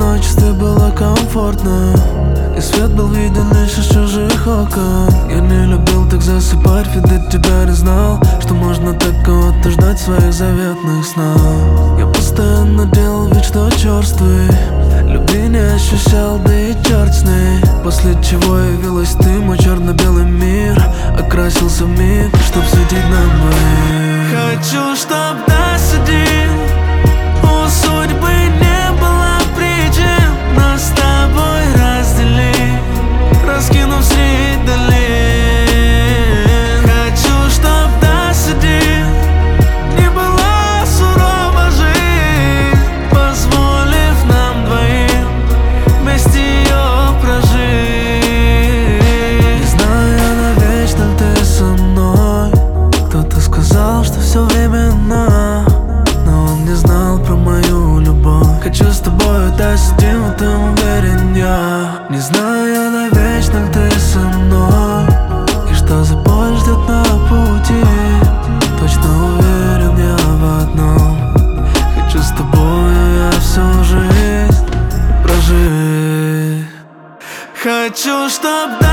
ночь ты была комфортна, и свет был виден лишь из чужих окон. Я не любил так засыпать, видеть тебя не знал, что можно так кого-то ждать в своих заветных снах. Я постоянно делал вид, что черствый, любви не ощущал, да и черт с ней. После чего явилась ты, мой черно-белый мир окрасился вмиг, чтоб светить нам двоим. Хочу, чтоб нас один у судьбы не было причин нас с тобой разделить, раскинув средь долин. Хочу, чтоб нас один не была сурова жизнь, позволив нам двоим вместе ее прожить. Не знаю, навечно ли ты со мной. Кто-то сказал, что все временно, но он не знал про мою любовь. Хочу с тобой дальше, в этом уверен я. Не знаю, навечно ли ты со мной, и что за боль ждет на пути. Точно уверен я в одном: хочу с тобой я всю жизнь прожить. Хочу, чтоб